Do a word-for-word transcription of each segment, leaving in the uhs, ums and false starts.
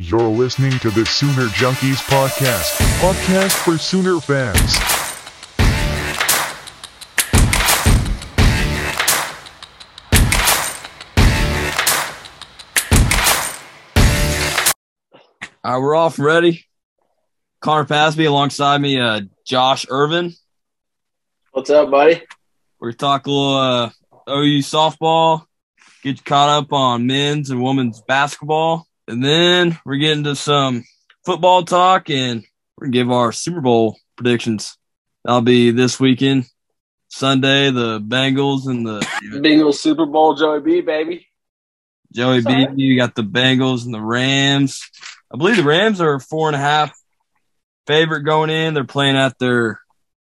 You're listening to the Sooner Junkies podcast, podcast for Sooner fans. All right, we're off ready. Connor Pasby alongside me, uh, Josh Irvin. What's up, buddy? We're talking a little uh, O U softball, get you caught up on men's and women's basketball, and then we're getting to some football talk, and we're going to give our Super Bowl predictions. That'll be this weekend, Sunday, the Bengals and the Bengals Super Bowl, Joey B, baby. Joey B. Sorry. You got the Bengals and the Rams. I believe the Rams are four and a half favorite going in. They're playing at their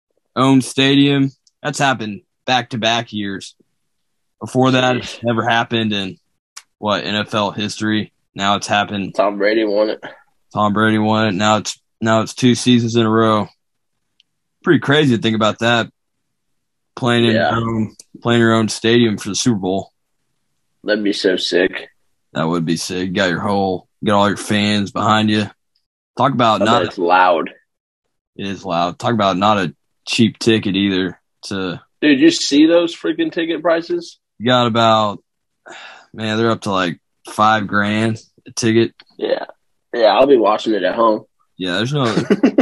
own stadium. That's happened back-to-back years. Before that, it's never happened in, what, N F L history. Now it's happened. Tom Brady won it. Tom Brady won it. Now it's now it's two seasons in a row. Pretty crazy to think about that. Playing in Yeah. your own, playing your own stadium for the Super Bowl. That'd be so sick. That would be sick. You got your whole, you got all your fans behind you. Talk about I not. bet it's loud. It is loud. Talk about not a cheap ticket either. To Dude, you see those freaking ticket prices? you got about, man, they're up to like five grand a ticket. Yeah. Yeah, I'll be watching it at home. Yeah, there's no.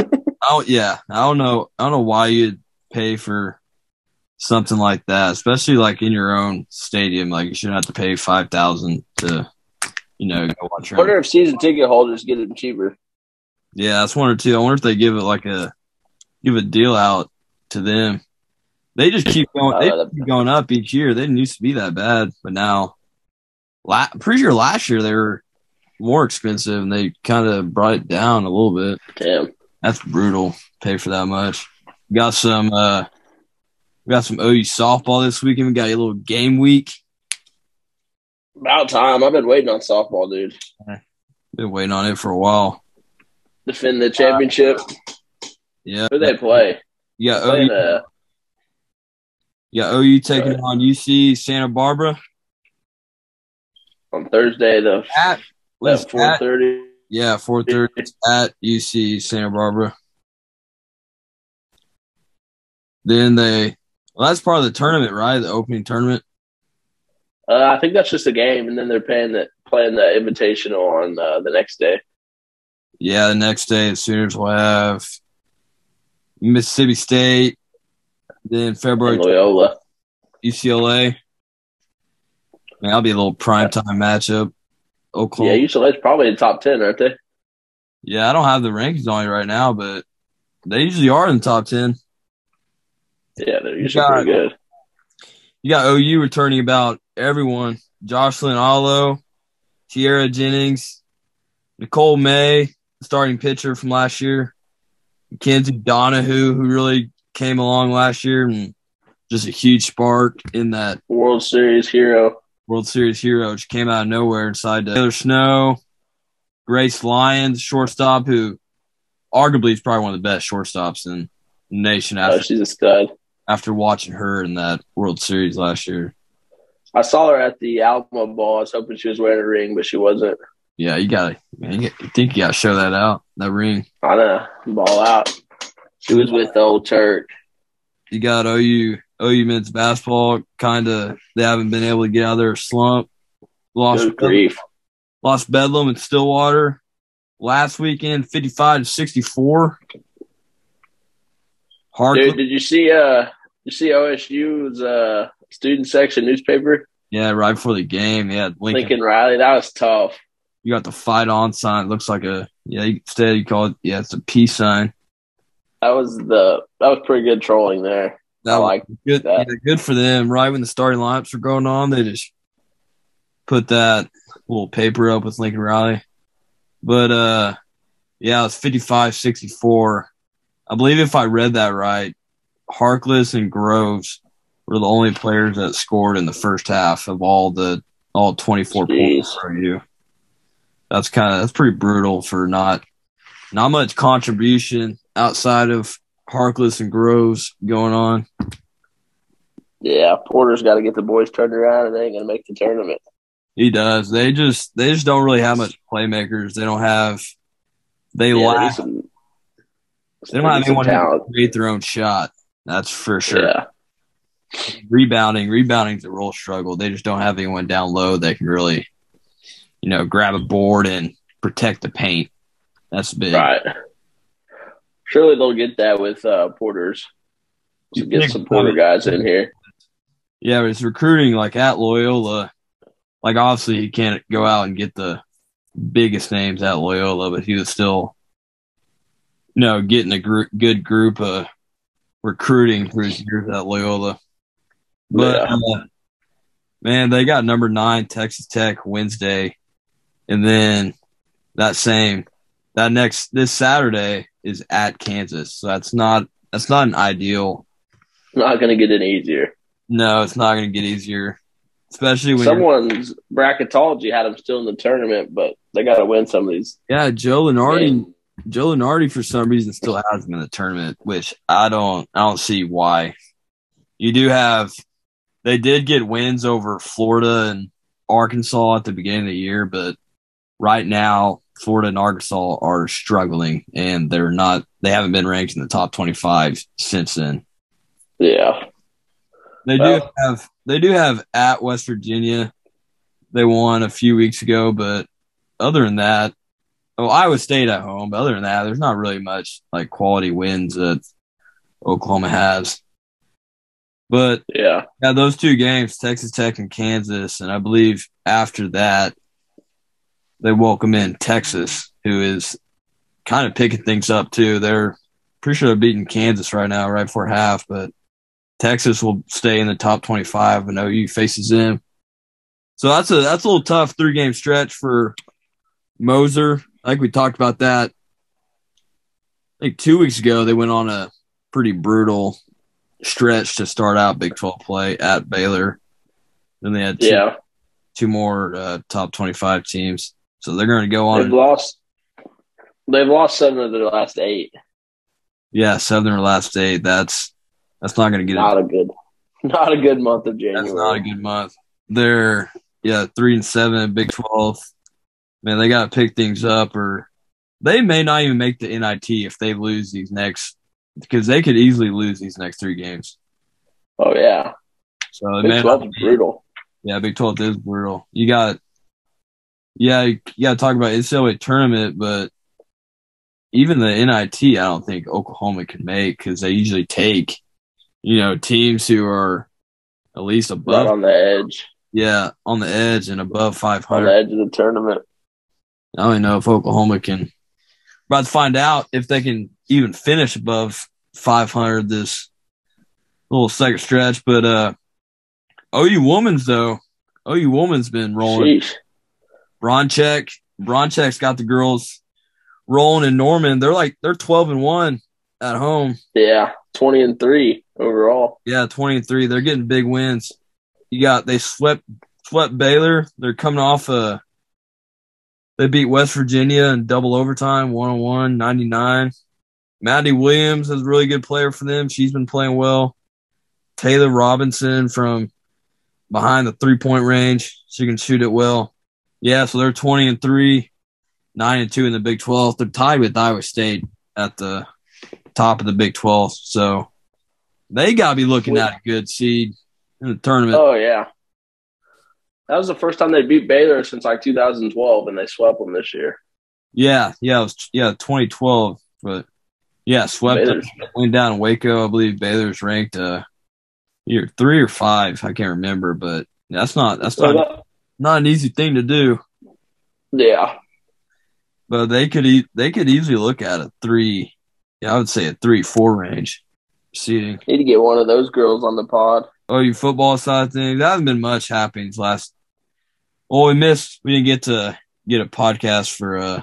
Oh yeah, I don't know. I don't know why you'd pay for something like that, especially like in your own stadium. Like you shouldn't have to pay five thousand to, you know, go watch I your. wonder Own. if season ticket holders get it cheaper. Yeah, that's one or two. I wonder if they give it like a give a deal out to them. They just keep going. They Uh, keep going up each year. They didn't used to be that bad, but now, la- I'm pretty sure last year they were more expensive, and they kind of brought it down a little bit. Damn. That's brutal. Pay for that much. We got some. Uh, we got some O U softball this weekend. We got a little game week. About time. I've been waiting on softball, dude. Been waiting on it for a while. Defend the championship. Yeah. Who they play? You got Playing, O U. uh, You got O U taking on U C Santa Barbara on Thursday, the at. what is at four thirty. Yeah, four thirty. It's at U C Santa Barbara. Then they, well, that's part of the tournament, right? The opening tournament. Uh, I think that's just a game, and then they're playing the playing the invitational on uh, the next day. Yeah, the next day, the Sooners will have Mississippi State. Then February, And Loyola. U C L A. Man, that'll be a little primetime matchup. Yeah, Oklahoma. U C L A's probably in the top ten, aren't they? Yeah, I don't have the rankings on it right now, but they usually are in the top ten. Yeah, they're usually got- pretty good. You got O U returning about everyone. Jocelyn Allo, Tierra Jennings, Nicole May, starting pitcher from last year, Mackenzie Donahue, who really came along last year and just a huge spark in that World Series hero. World Series hero. She came out of nowhere inside Taylor Snow, Grace Lyons, shortstop, who arguably is probably one of the best shortstops in the nation Oh, after, she's a stud. after watching her in that World Series last year. I saw her at the Alamo Ball. I was hoping she was wearing a ring, but she wasn't. Yeah, you gotta, man, you think you gotta show that out, that ring. I know. Ball out. She was with the old Turk. You got O U, O U men's basketball. Kind of, they haven't been able to get out of their slump. Lost, Good grief. lost Bedlam and Stillwater last weekend, fifty-five to sixty-four. Hard. Dude, did you see uh you see O S U's uh student section newspaper? Yeah, right before the game, yeah, Lincoln. Lincoln Riley, that was tough. You got the fight on sign. It looks like a yeah. Instead, you call it yeah. It's a peace sign. That was the that was pretty good trolling there. That I was like good. that. Yeah, good for them. Right when the starting lineups were going on, they just put that little paper up with Lincoln Riley. But uh, yeah, it's fifty-five sixty-four. I believe if I read that right, Harkless and Groves were the only players that scored in the first half of all the all twenty-four Jeez. points for you. That's kind of that's pretty brutal for not not much contribution outside of Harkless and Groves going on. Yeah, Porter's got to get the boys turned around, and they ain't gonna make the tournament. He does. They just they just don't really have much playmakers. They don't have they Yeah, they lack need some, they don't have need some anyone who talent. can create their own shot. That's for sure. Yeah, Rebounding, rebounding's a real struggle. They just don't have anyone down low that can really, you know, grab a board and protect the paint. That's big. right. Surely they'll get that with uh, Porters. To get some Porter guys in here. Yeah, but it's recruiting like at Loyola. Like obviously he can't go out and get the biggest names at Loyola, but he was still, you know, getting a gr- good group of recruiting for his years at Loyola. But Yeah. uh, man, they got number nine Texas Tech Wednesday, and then that same that next this Saturday is at Kansas. So that's not that's not an ideal. Not going to get any easier. No, it's not going to get easier, especially when you're- Someone's bracketology had them still in the tournament, but they got to win some of these. yeah, Joe Lenardi. games. Joe Lenardi for some reason still has him in the tournament, which I don't I don't see why. You do have they did get wins over Florida and Arkansas at the beginning of the year, but right now Florida and Arkansas are struggling and they're not they haven't been ranked in the top twenty-five since then. Yeah. They Well- do have they do have at West Virginia. They won a few weeks ago, but other than that, oh, Iowa State at home. But other than that, there's not really much like quality wins that Oklahoma has. But Yeah. yeah, those two games, Texas Tech and Kansas, and I believe after that they welcome in Texas, who is kind of picking things up too. They're pretty sure they're beating Kansas right now, right before half, but Texas will stay in the top twenty-five when O U faces them. So that's a that's a little tough three game stretch for Moser. I think we talked about that. I think two weeks ago they went on a pretty brutal stretch to start out Big twelve play at Baylor. Then they had two, Yeah. two more uh, top twenty-five teams. So they're going to go on. They've lost. They've lost seven of their last eight. Yeah, seven or last eight. That's that's not going to get it. Not a good, not a good month of January. That's not a good month. They're yeah three and seven in Big twelve. Man, they got to pick things up, or they may not even make the N I T if they lose these next, because they could easily lose these next three games. Oh yeah, So it Big may twelve not is be- brutal. Yeah, Big twelve is brutal. You got, yeah, you got to talk about N C double A tournament, but even the N I T, I don't think Oklahoma can make because they usually take, you know, teams who are at least Right above, on the edge, yeah, on the edge and above five on hundred. the edge of the tournament. I don't even know if Oklahoma can. We're about to find out if they can even finish above five hundred this little second stretch. But uh, O U women's though, O U women's been rolling. Sheesh. Bronchek, Bronchek's got the girls rolling in Norman. They're like they're twelve and one at home. Yeah, twenty and three overall. Yeah, twenty and three. They're getting big wins. You got they swept swept Baylor. They're coming off a. They beat West Virginia in double overtime, one oh one, ninety-nine. Maddie Williams is a really good player for them. She's been playing well. Taylor Robinson from behind the three-point range. She can shoot it well. Yeah, so they're twenty and three, nine and two in the Big twelve. They're tied with Iowa State at the top of the Big twelve. So they got to be looking at a good seed in the tournament. Oh yeah, that was the first time they beat Baylor since like two thousand twelve, and they swept them this year. Yeah, yeah, it was yeah, twenty twelve, but yeah, swept them. Baylor's- Went down in Waco. I believe Baylor's ranked uh either three or five. I can't remember, but that's not that's not not an easy thing to do. Yeah, But they could e- they could easily look at a three. Yeah, I would say a three four range seeding. need to get one of those girls on the pod. Oh, you football side of things. There hasn't been much happening these last. Well, we missed. We didn't get to get a podcast for uh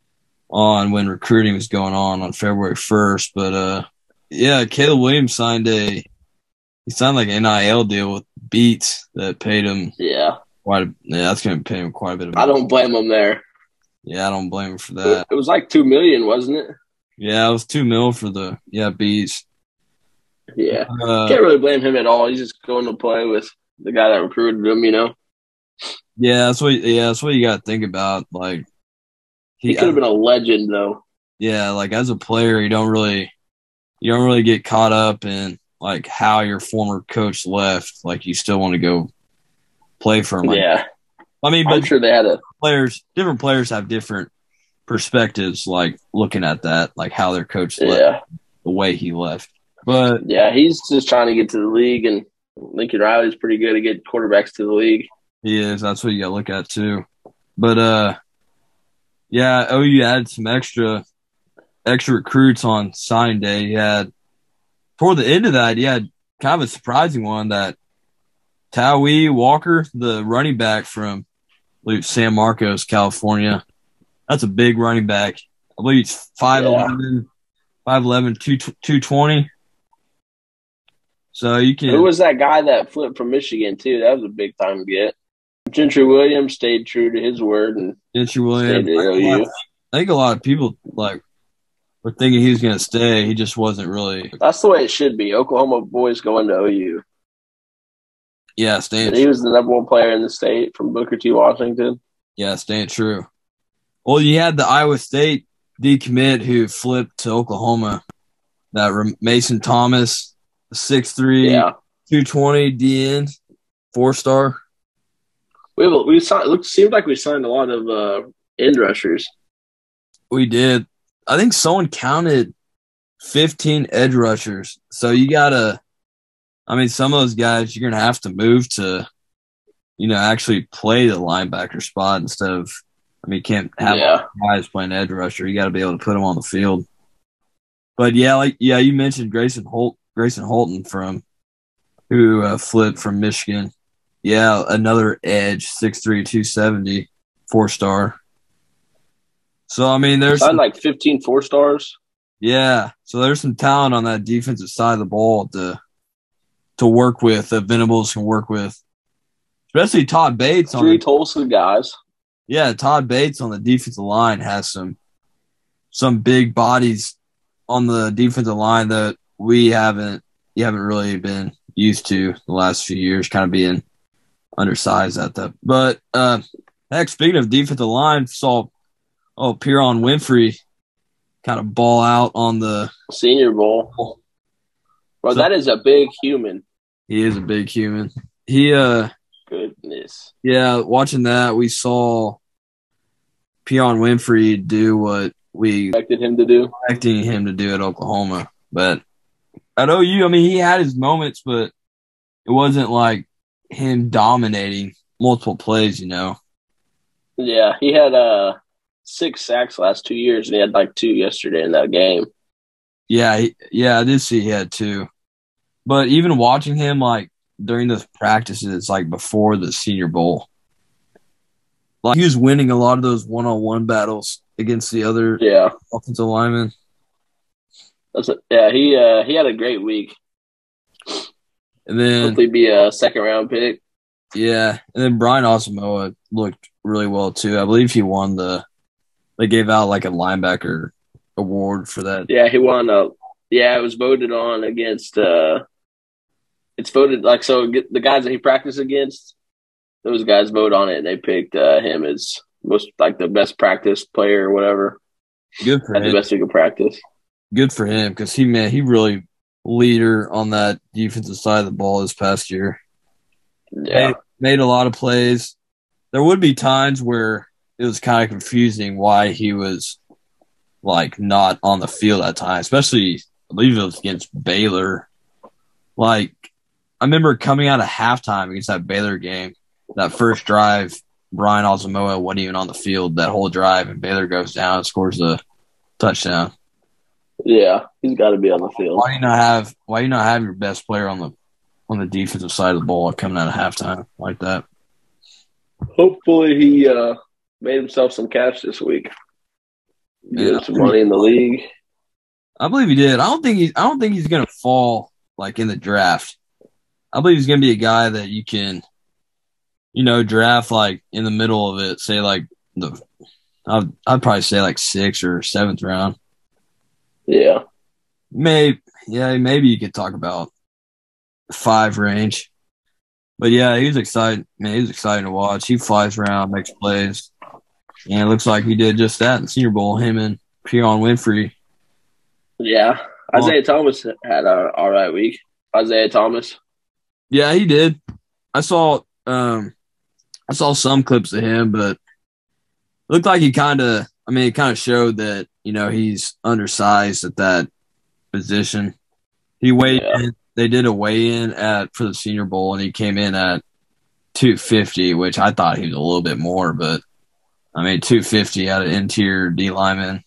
on when recruiting was going on on February first, but uh yeah, Caleb Williams signed a he signed like an N I L deal with Beats that paid him Yeah, quite a yeah that's going to pay him quite a bit of I money. don't blame them there. Yeah, I don't blame him for that. It was like two million, wasn't it? Yeah, it was two mil for the yeah Beats. Yeah, Uh, can't really blame him at all. He's just going to play with the guy that recruited him. You know. Yeah, that's what. Yeah, that's what you got to think about. Like he, he could have been a legend, though. Yeah, like as a player, you don't really, you don't really get caught up in like how your former coach left. Like you still want to go play for him. Like, yeah, I mean, I'm but sure they had a players. Different players have different perspectives. Like looking at that, like how their coach left, yeah. the way he left. But yeah, he's just trying to get to the league, and Lincoln Riley's pretty good at getting quarterbacks to the league. He is. That's what you got to look at too. But uh, yeah, O U added some extra extra recruits on signing day. You had toward the end of that, you had kind of a surprising one that Tawee Walker, the running back from I believe San Marcos, California. That's a big running back. I believe he's five eleven, five eleven, two twenty. So you can. Who was that guy that flipped from Michigan too? That was a big time get. Gentry Williams stayed true to his word and Gentry Williams. stayed at O U. I think a lot of people like were thinking he was going to stay. He just wasn't really. That's the way it should be. Oklahoma boys going to O U. Yeah, staying. He was the number one player in the state from Booker T. Washington. Yeah, staying true. Well, you had the Iowa State decommit who flipped to Oklahoma. That Mason Thomas, six three, yeah. two twenty D N, four star. We we signed. It seemed like we signed a lot of uh, end rushers. We did. I think someone counted fifteen edge rushers. So you gotta. I mean, some of those guys you're gonna have to move to, you know, actually play the linebacker spot instead of. I mean, you can't have yeah. guys playing edge rusher. You got to be able to put them on the field. But yeah, like yeah, you mentioned Grayson Holt, Grayson Holton from who uh, flipped from Michigan. Yeah, another edge, six three, two seventy, four star. So I mean, there's some, like fifteen four stars. Yeah, so there's some talent on that defensive side of the ball to to work with. That Venables can work with, especially Todd Bates on three the, Tulsa guys. Yeah, Todd Bates on the defensive line has some some big bodies on the defensive line that we haven't you haven't really been used to the last few years, kind of being undersized at that. But uh, heck, speaking of defensive line, saw oh Pierron Winfrey kind of ball out on the Senior Bowl. Bro, so, that is a big human. He is a big human. He uh. Goodness. Yeah, watching that, we saw Pierron Winfrey do what we expected him to do. Expecting him to do at Oklahoma. But at O U, I mean, he had his moments, but it wasn't like him dominating multiple plays, you know. Yeah, he had uh, six sacks last two years, and he had like two yesterday in that game. Yeah, he, yeah, I did see he had two. But even watching him, like, during the practices, like before the Senior Bowl, like he was winning a lot of those one-on-one battles against the other yeah. offensive linemen. That's a, yeah, he uh, he had a great week. And then hopefully be a second round pick. Yeah, and then Brian Asamoah looked really well too. I believe he won the. They gave out like a linebacker award for that. Yeah, he won. A, yeah, it was voted on against. Uh, It's voted like so. The guys that he practiced against, those guys vote on it, and they picked uh, him as most like the best practice player or whatever. Good for him. The best he could practice. Good for him because he man he really leader on that defensive side of the ball this past year. Yeah, made, made a lot of plays. There would be times where it was kind of confusing why he was like not on the field at times, especially I believe it was against Baylor. Like. I remember coming out of halftime against that Baylor game, that first drive, Brian Asamoah wasn't even on the field that whole drive, and Baylor goes down and scores the touchdown. Yeah, he's got to be on the field. Why do you not have Why do you not have your best player on the on the defensive side of the ball coming out of halftime like that? Hopefully, he uh, made himself some cash this week. Get yeah, some money in the league. I believe he did. I don't think he's. I don't think he's going to fall like in the draft. I believe he's going to be a guy that you can, you know, draft like in the middle of it. Say like the, I'd, I'd probably say like sixth or seventh round. Yeah, maybe. Yeah, maybe you could talk about five range. But yeah, he was excited. Man, he was exciting to watch. He flies around, makes plays, and it looks like he did just that in the Senior Bowl. Him and Pierron Winfrey. Yeah, Isaiah Thomas had a all right week. Isaiah Thomas. Yeah, he did. I saw um, I saw some clips of him, but it looked like he kind of. I mean, it kind of showed that you know he's undersized at that position. He weighed Yeah. in. They did a weigh-in at for the Senior Bowl, and he came in at two fifty, which I thought he was a little bit more, but I mean, two fifty out of interior D lineman.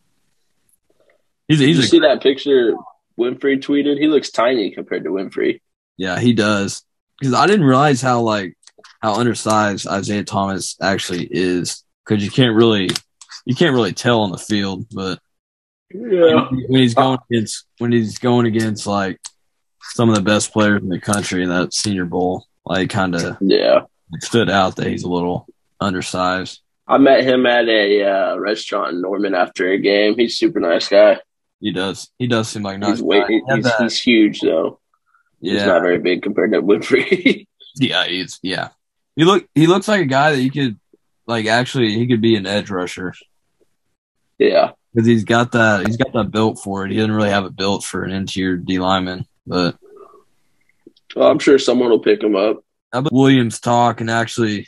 He's, Did he's you a, see that picture Winfrey tweeted? He looks tiny compared to Winfrey. yeah, he does. Because I didn't realize how like how undersized Isaiah Thomas actually is. Because you can't really you can't really tell on the field, but Yeah. when he's going against when he's going against like some of the best players in the country in that Senior Bowl, like kind of Yeah. stood out that he's a little undersized. I met him at a uh, restaurant in Norman after a game. He's a super nice guy. He does. He does seem like a nice He's, way, guy. He had he's, that- he's huge, though. He's yeah, not very big compared to Winfrey. yeah, he's yeah. He look he looks like a guy that you could like actually he could be an edge rusher yeah. because he's got that he's got that built for it. He doesn't really have it built for an interior D lineman, but Well, I'm sure someone will pick him up. I bet Williams talk and actually,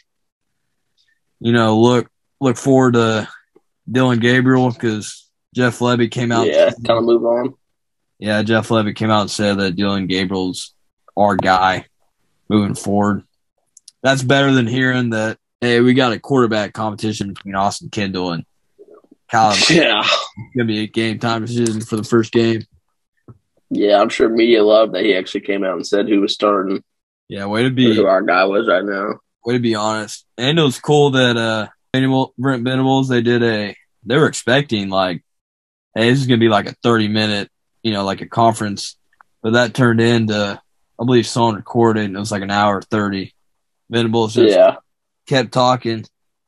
you know, look look forward to Dylan Gabriel because Jeff Levy came out. Yeah, kind of move on. Yeah, Jeff Levy came out and said that Dylan Gabriel's our guy moving forward. That's better than hearing that, hey, we got a quarterback competition between Austin Kendall and Kyle. Yeah. It's going to be a game time decision for the first game. Yeah, I'm sure media loved that he actually came out and said who was starting, Yeah, way to or be who our guy was right now. way to be honest. And it was cool that uh Venable- Brent Venables, they did a they were expecting like, hey, this is gonna be like a thirty minute, you know, like a conference. But that turned into I believe someone recorded and it was like an hour thirty. Venables just Yeah. kept talking.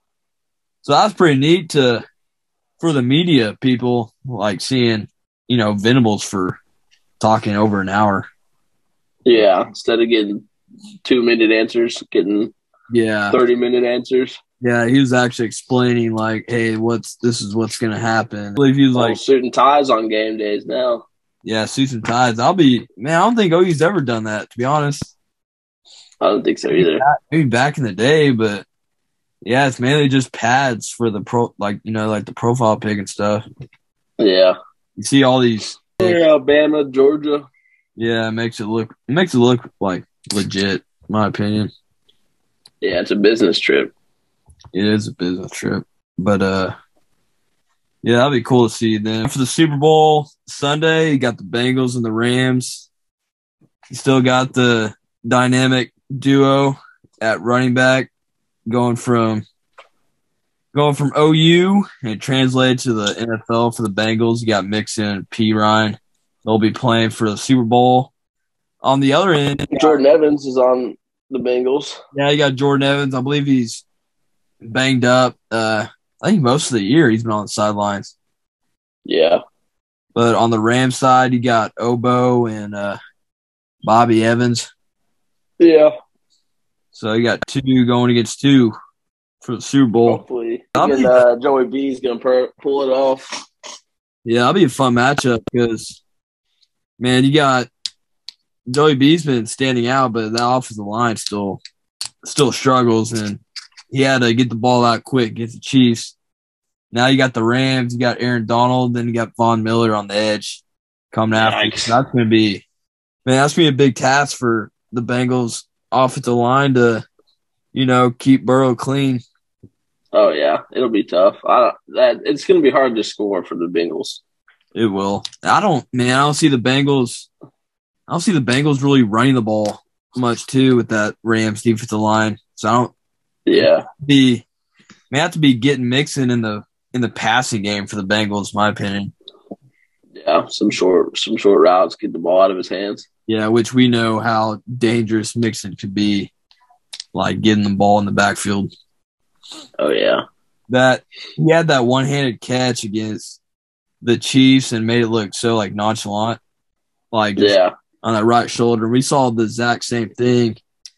So that was pretty neat to for the media people, like seeing, you know, Venables for talking over an hour. Yeah. Instead of getting two minute answers, getting Yeah. thirty minute answers. Yeah, he was actually explaining like, hey, what's this is what's gonna happen. I believe he was Like like, suit and ties on game days now. yeah, suits and ties. I'll be man, I don't think O U's ever done that, to be honest. I don't think so either. Maybe back in the day, but yeah, it's mainly just pads for the pro like, you know, like the profile pic and stuff. Yeah. You see all these Yeah, Alabama, Georgia. yeah, it makes it look it makes it look like legit, in my opinion. Yeah, it's a business trip. It is a business trip. But uh yeah, that'd be cool to see them. For the Super Bowl Sunday, you got the Bengals and the Rams. You still got the dynamic duo at running back going from going from O U and translated to the N F L for the Bengals. You got Mixon and P. Ryan. They'll be playing for the Super Bowl. On the other end, Jordan Evans is on the Bengals. yeah, you got Jordan Evans. I believe he's banged up. Uh, I think most of the year he's been on the sidelines. Yeah. But on the Rams side, you got Obo and uh, Bobby Evans. Yeah. So you got two going against two for the Super Bowl. Hopefully. I'll And be- uh, Joey B is going to per- pull it off. Yeah, that'll be a fun matchup because, man, you got Joey B's been standing out, but that offensive line still still struggles, and he had to get the ball out quick against the Chiefs. Now you got the Rams, you got Aaron Donald, then you got Von Miller on the edge coming after. Yikes. So that's going to be, man, that's going to be a big task for the Bengals offensive line to, you know, keep Burrow clean. Oh, yeah. It'll be tough. I don't, that It's going to be hard to score for the Bengals. It will. I don't, man, I don't see the Bengals. I don't see the Bengals really running the ball much too with that Rams defensive line. So I don't Yeah. be may have to be getting Mixon in the in the passing game for the Bengals, in my opinion. Yeah. Some short some short routes, get the ball out of his hands. Yeah, which we know how dangerous Mixon could be, like getting the ball in the backfield. Oh, yeah. That he had that one handed catch against the Chiefs and made it look so like nonchalant. Like just Yeah. on that right shoulder. We saw the exact same thing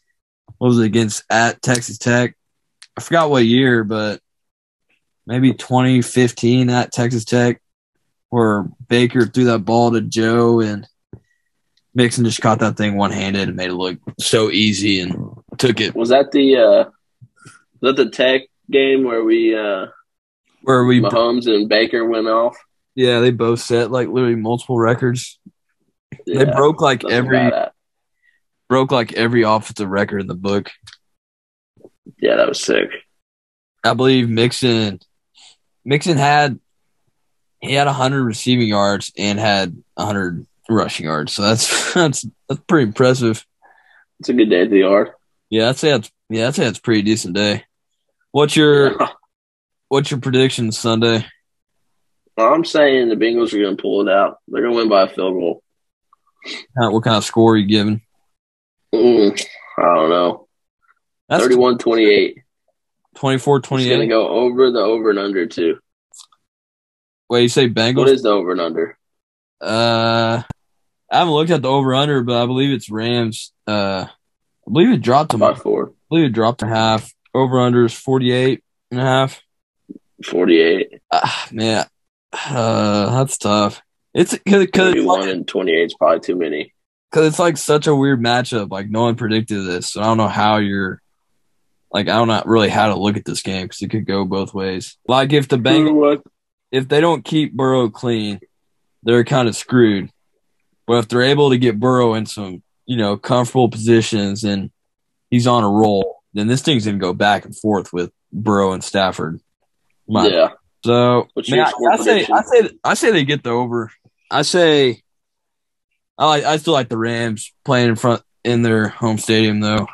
what was it, against at Texas Tech? I forgot what year, but maybe twenty fifteen at Texas Tech, where Baker threw that ball to Joe and Mixon just caught that thing one-handed and made it look so easy and took it. Was that the uh, was that the Tech game where we uh, where we Mahomes and Baker went off? Yeah, they both set like literally multiple records. Yeah, they broke like every that. broke like every offensive record in the book. Yeah, that was sick. I believe Mixon Mixon had he had one hundred receiving yards and had one hundred rushing yards. So that's that's that's pretty impressive. It's a good day at the yard. Yeah, I'd say that's yeah, I'd say that's a pretty decent day. What's your Yeah. what's your prediction Sunday? I'm saying the Bengals are going to pull it out. They're going to win by a field goal. How- What kind of score are you giving? Mm, I don't know. That's thirty-one twenty-eight. twenty-four It's going to twenty-eight. go over the over and under, too. Wait, you say Bengals? What is the over and under? Uh, I haven't looked at the over under, but I believe it's Rams. Uh, I believe it dropped to By I four. believe it dropped to half. Over under is forty-eight and a half. forty-eight. Ah, man, uh, that's tough. It's because it's, thirty-one like, and twenty-eight is probably too many. 'cause it's like such a weird matchup. Like no one predicted this, so I don't know how you're. Like I don't know really how to look at this game because it could go both ways. Like if the Bengals, if they don't keep Burrow clean, they're kind of screwed. But if they're able to get Burrow in some, you know, comfortable positions and he's on a roll, then this thing's gonna go back and forth with Burrow and Stafford. My- Yeah. So What's man, your I, score I say, prediction? I say, I say they get the over. I say, I like, I still like the Rams playing in front in their home stadium though.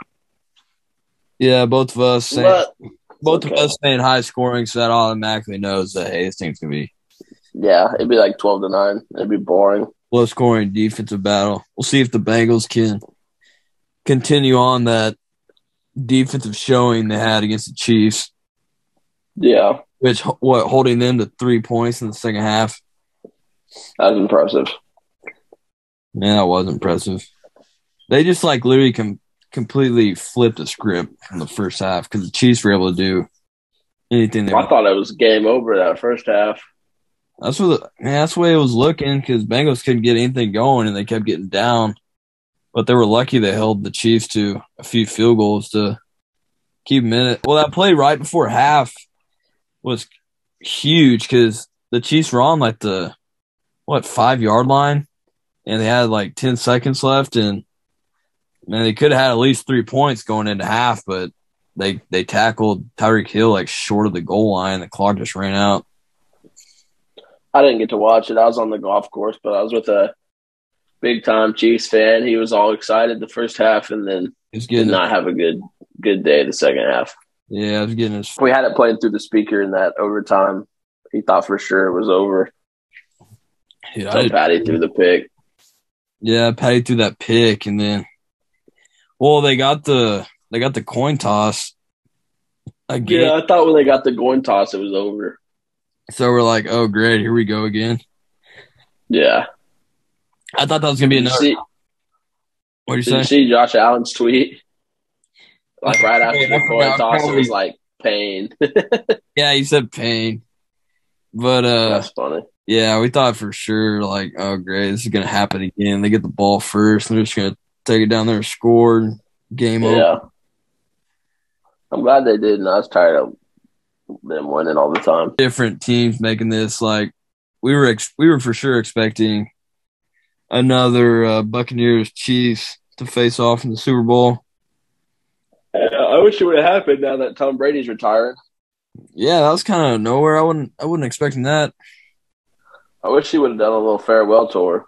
Yeah, both of us saying, But, both okay. of us saying high scoring, so that automatically knows that hey, this thing's gonna be yeah, it'd be like twelve to nine. It'd be boring. low scoring defensive battle. We'll see if the Bengals can continue on that defensive showing they had against the Chiefs, Yeah, which what holding them to three points in the second half. that was impressive. Man, that was impressive. They just like literally com- completely flipped the script from the first half because the Chiefs were able to do anything they I wanted. thought it was game over that first half. That's what the, man. That's the way it was looking because Bengals couldn't get anything going and they kept getting down. But they were lucky they held the Chiefs to a few field goals to keep them in it. Well, that play right before half was huge because the Chiefs were on like the what five yard line and they had like ten seconds left and man, they could have had at least three points going into half, but they they tackled Tyreek Hill like short of the goal line. The clock just ran out. I didn't get to watch it. I was on the golf course, but I was with a big time Chiefs fan. He was all excited the first half, and then He was did getting not have a good good day the second half. yeah, I was getting his We had it played through the speaker in that overtime. He thought for sure it was over. yeah, So I- Patty threw the pick. yeah, Patty threw that pick and then well they got the they got the coin toss again. Yeah, I thought when they got the coin toss, it was over. So we're like, oh great, here we go again. Yeah. I thought that was gonna be Did you another see, what did you you say? see Josh Allen's tweet? Like right after I the coin forgot. toss, it was like pain. Yeah, he said pain. But uh That's funny. yeah, we thought for sure, like, oh, great, this is going to happen again. They get the ball first, and they're just going to take it down there and score. Game over. Yeah. I'm glad they did, and I was tired of them winning all the time. Different teams making this. Like, we were ex- we were for sure expecting another uh, Buccaneers Chiefs to face off in the Super Bowl. Yeah, I wish it would have happened now that Tom Brady's retiring. Yeah, that was kind of nowhere. I wouldn't I wasn't expecting that. I wish he would have done a little farewell tour.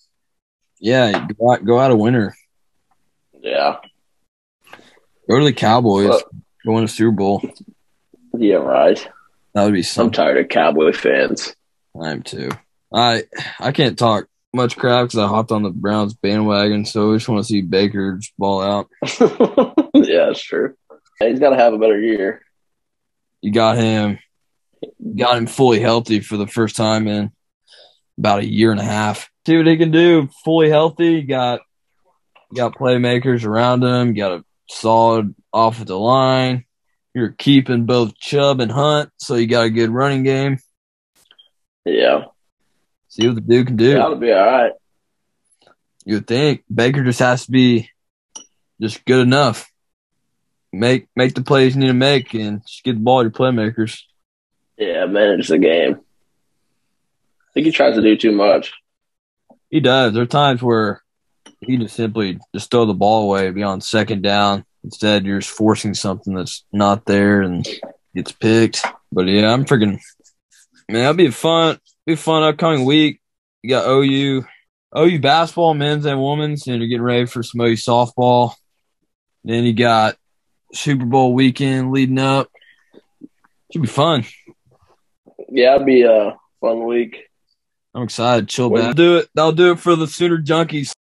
Yeah, go out, go out a winner. Yeah. Go to the Cowboys. Well- go win a Super Bowl. Yeah, right. That would be I'm something. tired of Cowboy fans. I am too. I I can't talk much crap because I hopped on the Browns bandwagon, so I just want to see Baker just ball out. Yeah, it's true. He's got to have a better year. You got him, got him fully healthy for the first time in about a year and a half. See what he can do. Fully healthy. You got you got playmakers around him. You got a solid offensive line. You're keeping both Chubb and Hunt, so you got a good running game. Yeah. See what the dude can do. That'll be all right. You would think Baker just has to be just good enough. Make make the plays you need to make and just get the ball to your playmakers. Yeah, manage the game. I think he tries to do too much. He does. There are times where he just simply just throw the ball away, be on second down. Instead, you're just forcing something that's not there and gets picked. But yeah, I'm freaking man. That'll be a fun, be a fun upcoming week. You got O U, O U basketball, men's and women's, and you're getting ready for some O U softball. Then you got Super Bowl weekend leading up. Should be fun. Yeah, it'll be a fun week. I'm excited. Chill back. That'll do it. That'll do it for the Sooner Junkies.